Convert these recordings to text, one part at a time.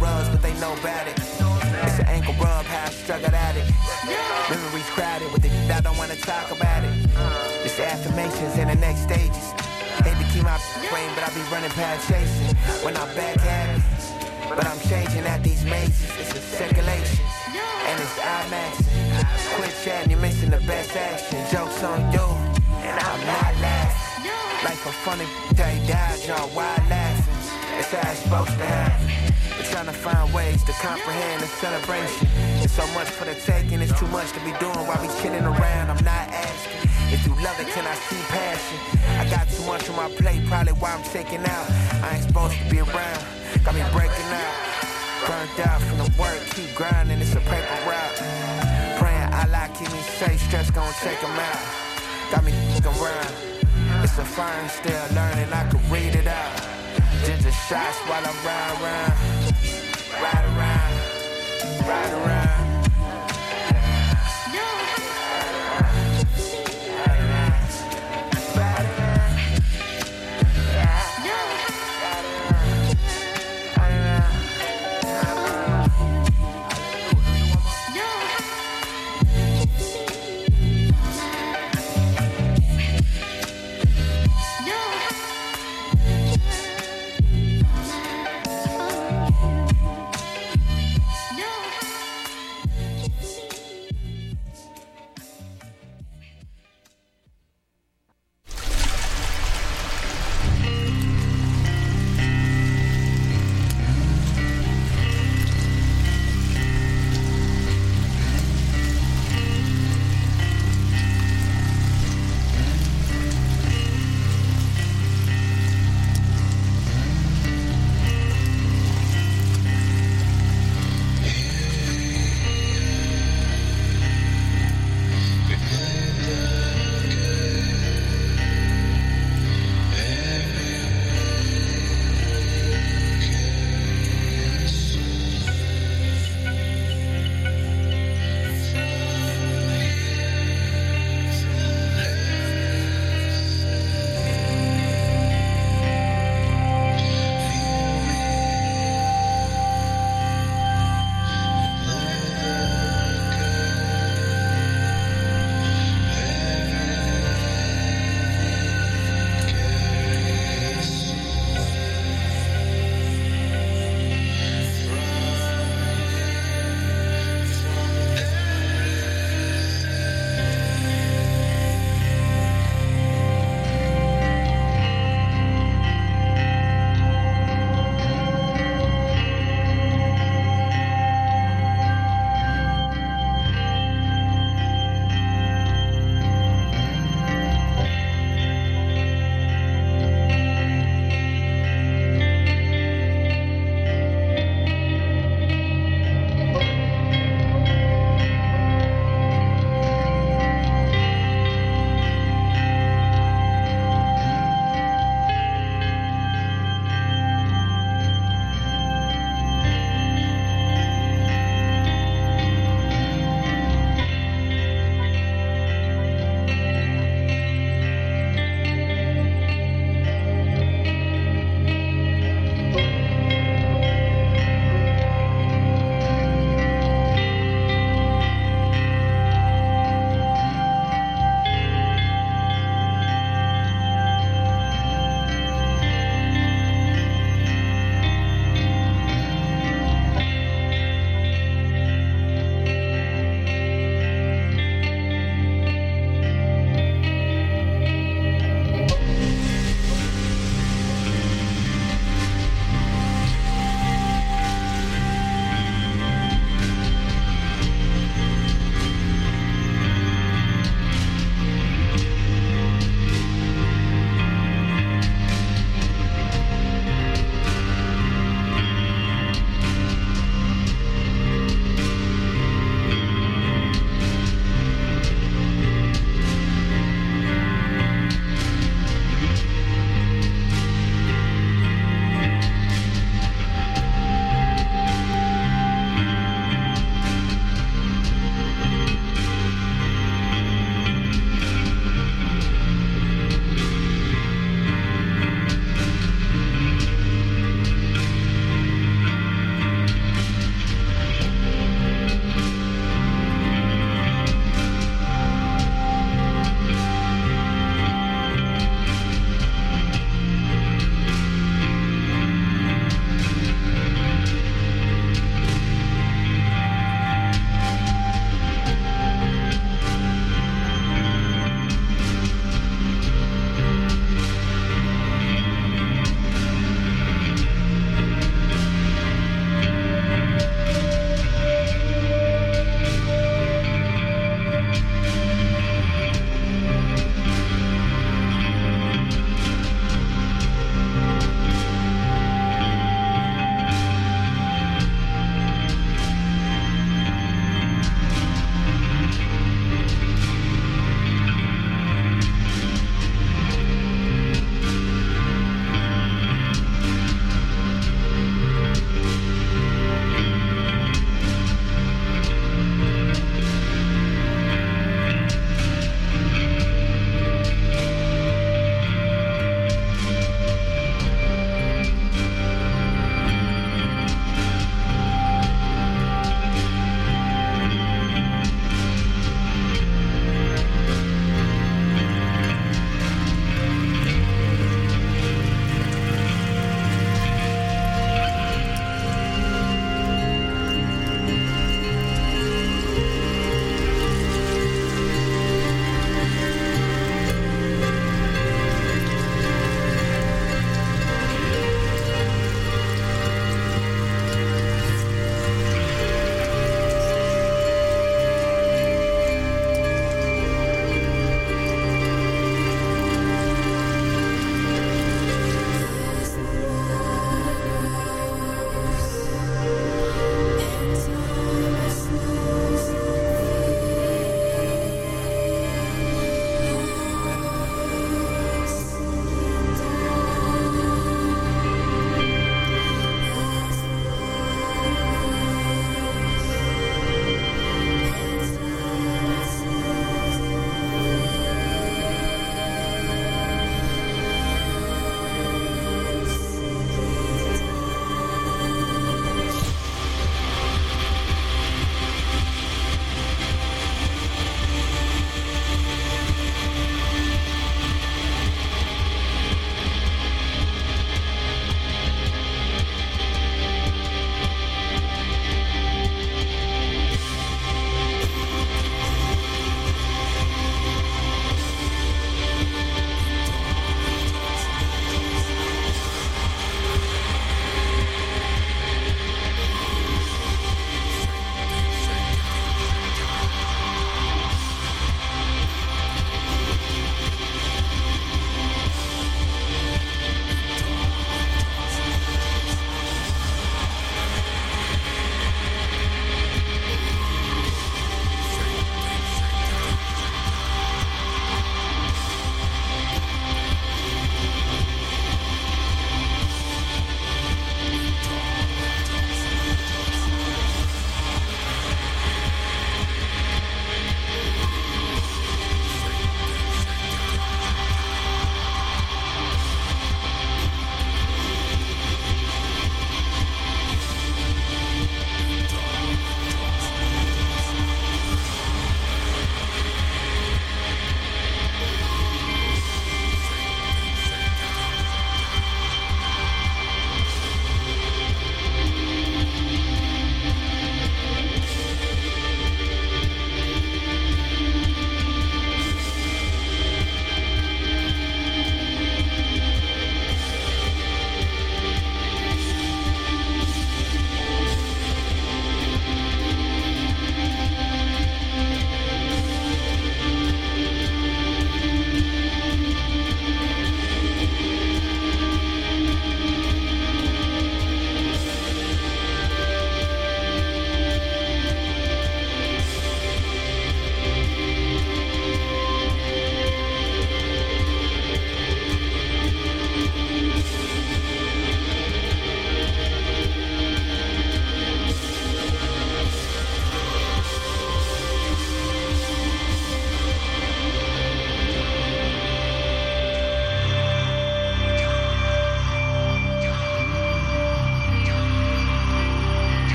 rubs, but they know about it. It's an ankle rub, how I struggled at it. Memories crowded with it, I don't wanna talk about it. It's affirmations in the next stages. Hate to keep my brain, but I be running past chasing. When I'm back at it, but I'm changing at these mazes. It's a circulation, and it's IMAXing. Quit chatting, you're missing the best action. Jokes on you, and I'm not laughing. Like a funny day died, y'all wild laughing. It's how it's supposed to happen. We're trying to find ways to comprehend the celebration. It's so much for the taking, it's too much to be doing while we chilling around. I'm not asking, if you love it, can I see passion? I got too much on my plate, probably why I'm taking out. I ain't supposed to be around, got me breaking out. Burnt out from the work, keep grinding, it's a paper route. Praying Allah keep me safe, stress gon' take them out. Got me around, it's a fire, still learning, I can read it out. Ginger shots while I ride around, ride around, ride around.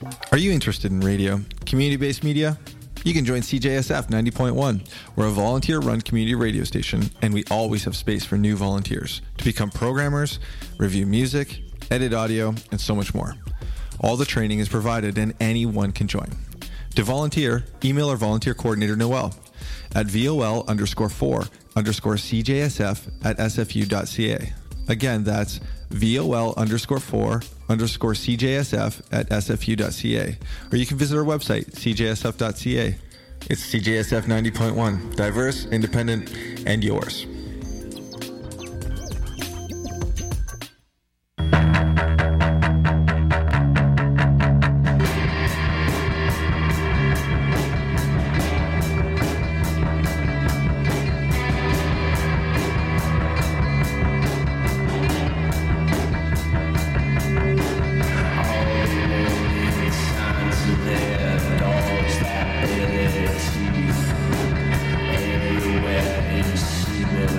Are you interested in radio, community-based media? You can join CJSF 90.1. We're a volunteer-run community radio station, and we always have space for new volunteers to become programmers, review music, edit audio, and so much more. All the training is provided, and anyone can join. To volunteer, email our volunteer coordinator, Noel, at vol_4_CJSF@sfu.ca. Again, that's vol_4_CJSF@sfu.ca. Or you can visit our website, cjsf.ca. It's CJSF 90.1, diverse, independent, and yours. Everywhere in cement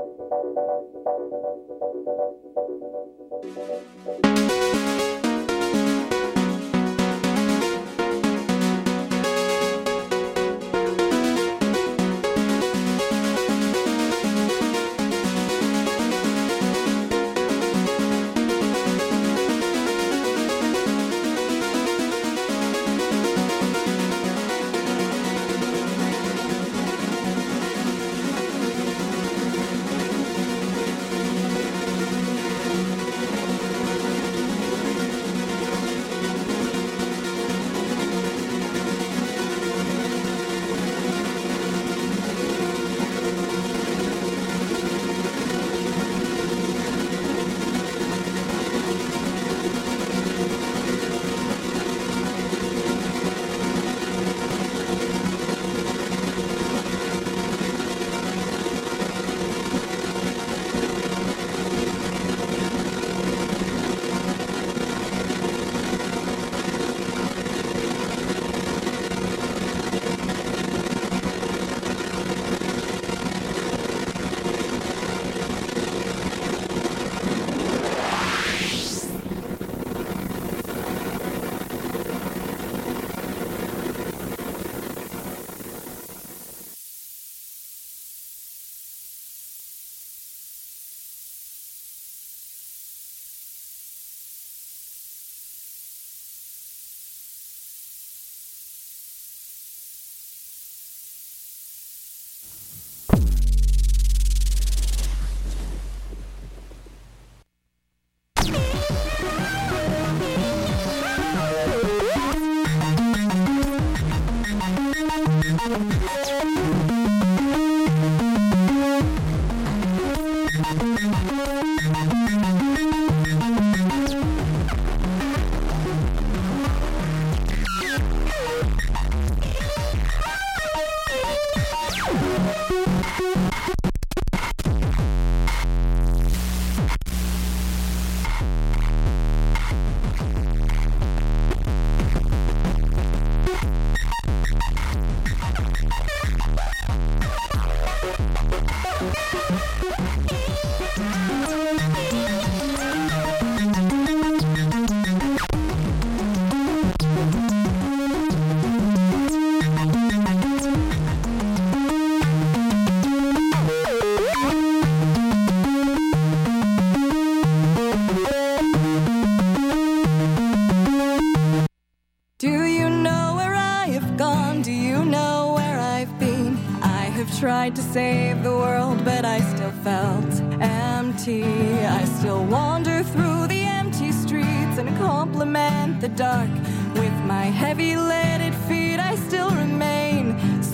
Tried to save the world, but I still felt empty. I still wander through the empty streets and compliment the dark. With my heavy-leaded feet, I still remain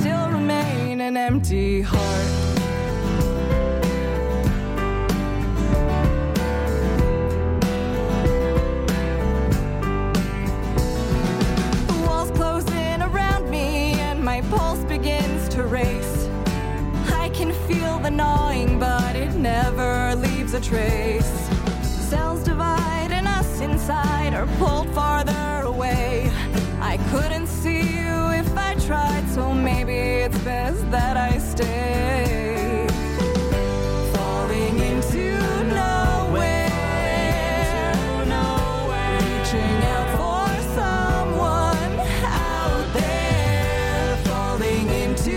an empty heart. The walls close in around me and my pulse begins to race. I can feel the gnawing, but it never leaves a trace. Cells divide and us inside are pulled farther away. I couldn't see you if I tried, so maybe it's best that I stay. Falling into nowhere, reaching out for someone out there. Falling into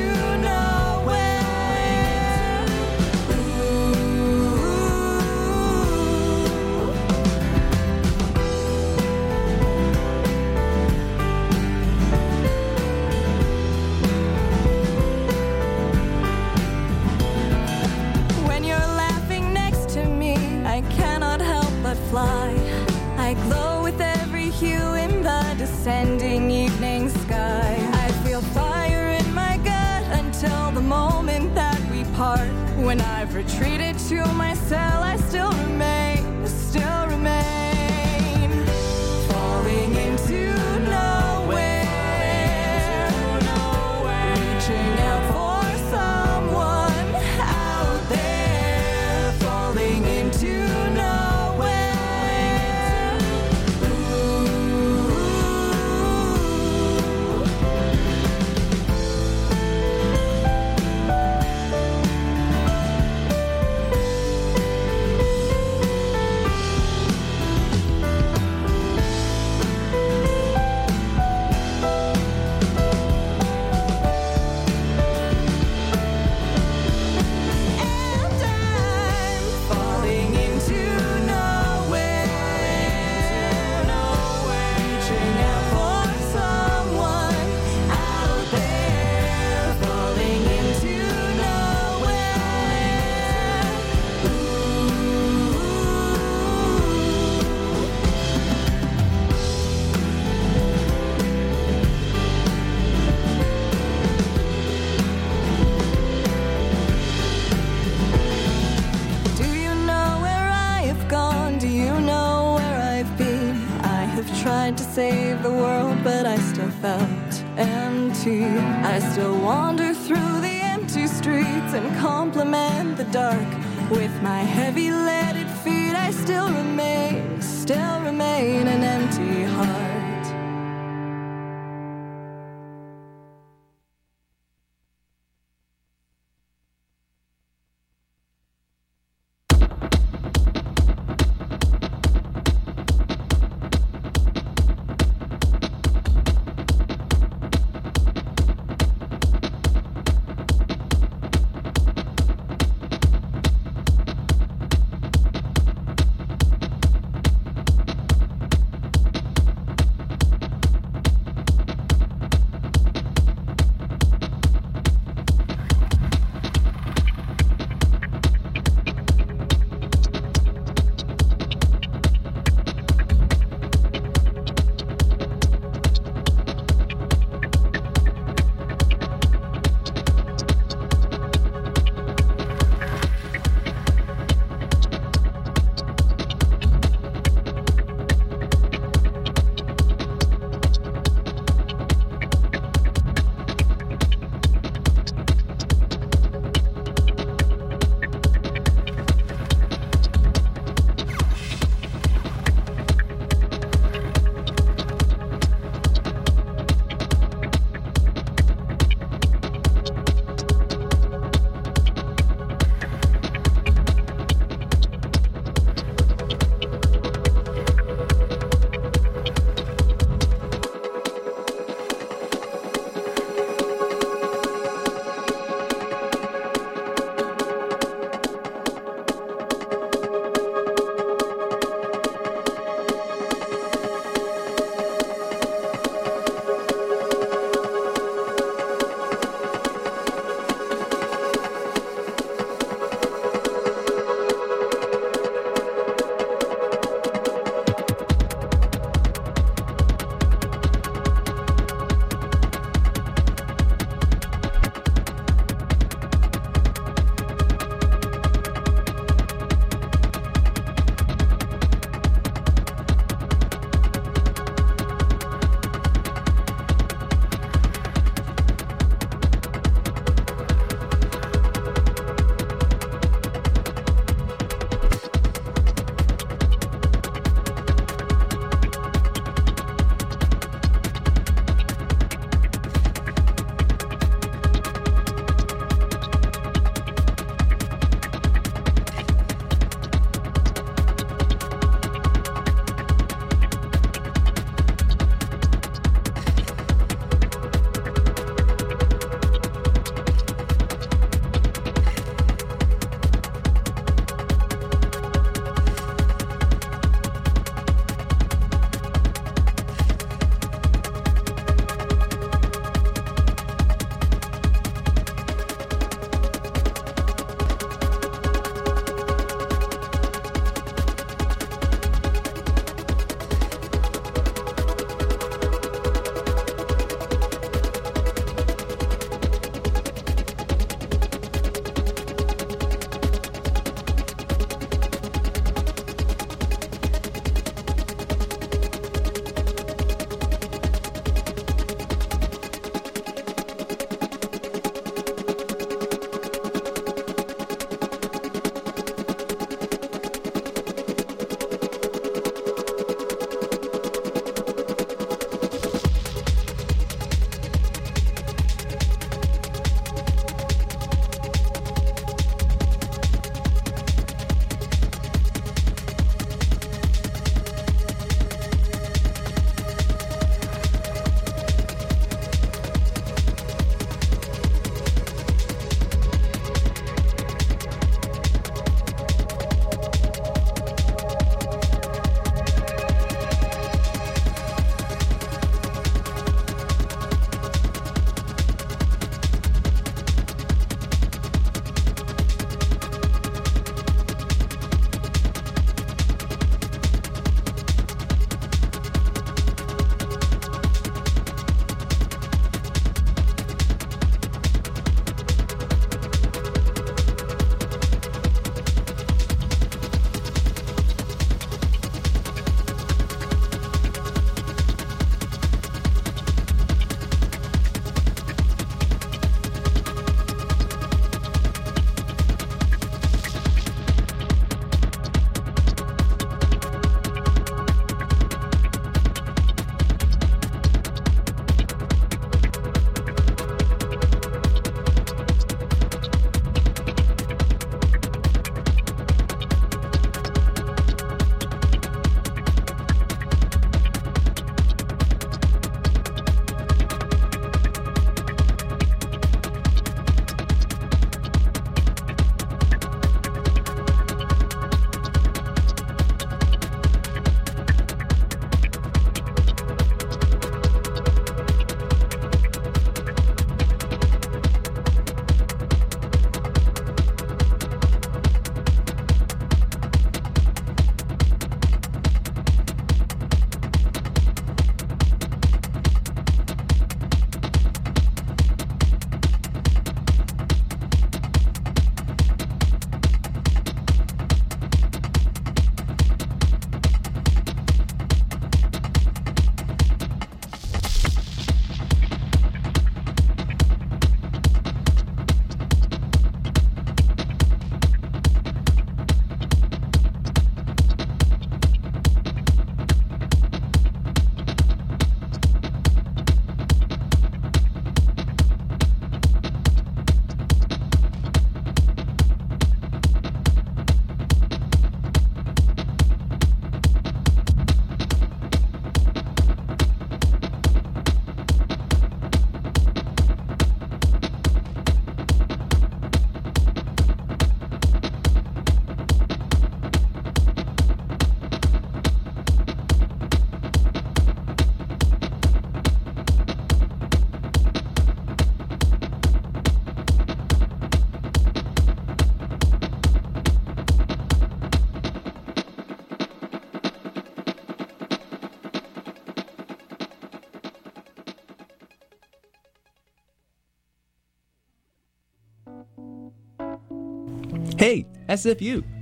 fly. I glow with every hue in the descending evening sky. I feel fire in my gut until the moment that we part. When I've retreated to my cell, I still remain. Falling into nowhere, reaching out for someone out there. Falling into tried to save the world, but I still felt empty. I still wander through the empty streets and compliment the dark. With my heavy leaded feet, I still remain an empty heart. Hey, SFU!